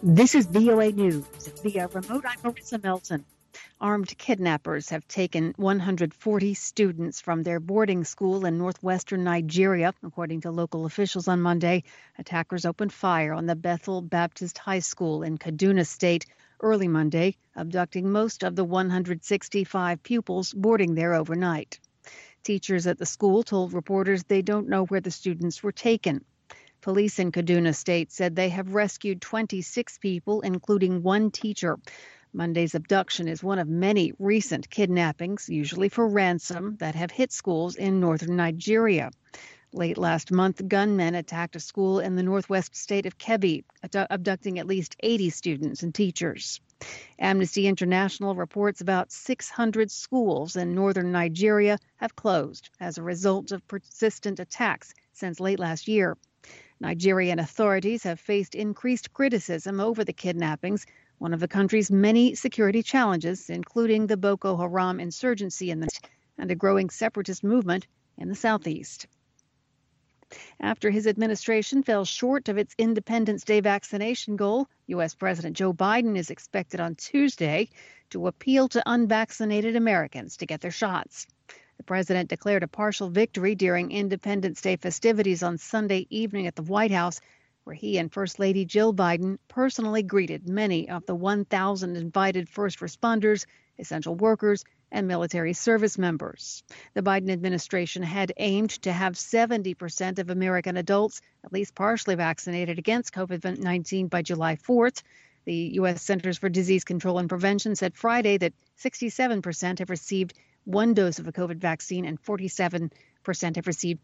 This is VOA News. Via remote, I'm Marissa Melton. Armed kidnappers have taken 140 students from their boarding school in northwestern Nigeria, according to local officials on Monday. Attackers opened fire on the Bethel Baptist High School in Kaduna State early Monday, abducting most of the 165 pupils boarding there overnight. Teachers at the school told reporters they don't know where the students were taken. Police in Kaduna State said they have rescued 26 people, including one teacher. Monday's abduction is one of many recent kidnappings, usually for ransom, that have hit schools in northern Nigeria. Late last month, gunmen attacked a school in the northwest state of Kebbi, abducting at least 80 students and teachers. Amnesty International reports about 600 schools in northern Nigeria have closed as a result of persistent attacks since late last year. Nigerian authorities have faced increased criticism over the kidnappings, one of the country's many security challenges, including the Boko Haram insurgency in the north and a growing separatist movement in the southeast. After his administration fell short of its Independence Day vaccination goal, U.S. President Joe Biden is expected on Tuesday to appeal to unvaccinated Americans to get their shots. The president declared a partial victory during Independence Day festivities on Sunday evening at the White House, where he and First Lady Jill Biden personally greeted many of the 1,000 invited first responders, essential workers, and military service members. The Biden administration had aimed to have 70% of American adults at least partially vaccinated against COVID-19 by July 4th. The U.S. Centers for Disease Control and Prevention said Friday that 67% have received one dose of a COVID vaccine and 47% have received